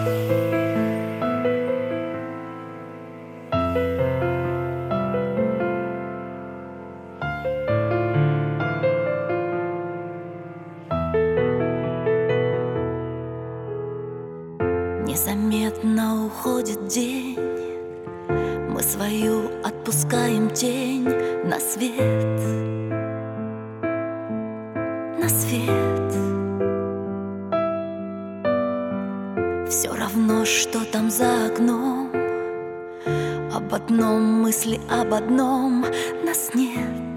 Незаметно уходит день, мы свою отпускаем тень на свет, на свет. Все равно, что там за окном, об одном мысли, об одном. Нас нет,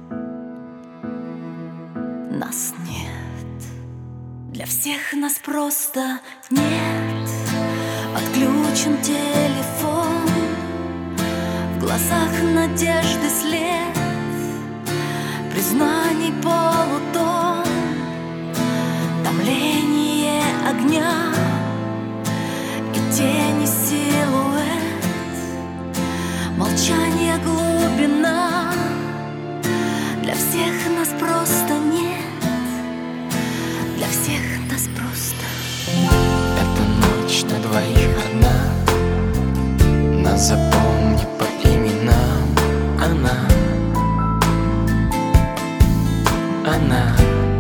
нас нет. Для всех нас просто нет. Отключен телефон, в глазах надежды след, признаний полутон, томление огня и тени силуэт, молчание глубина. Для всех нас просто нет, для всех нас просто. Эта ночь на двоих одна, нас запомни по именам. Она, она.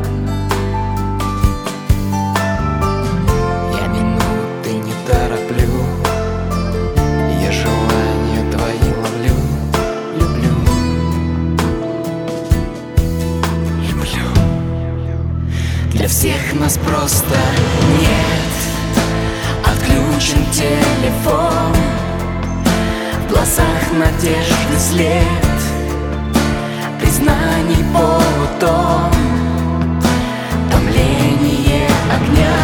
Я минуты не тороплю, я желания твои ловлю. Люблю, люблю. Для всех нас просто нет. Отключен телефон, в глазах надежды след, признаний полутон, томление огня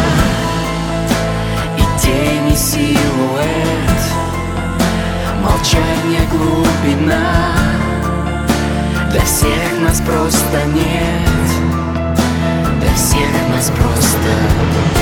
и тени силуэт, молчание глубина. Для всех нас просто нет, для всех нас просто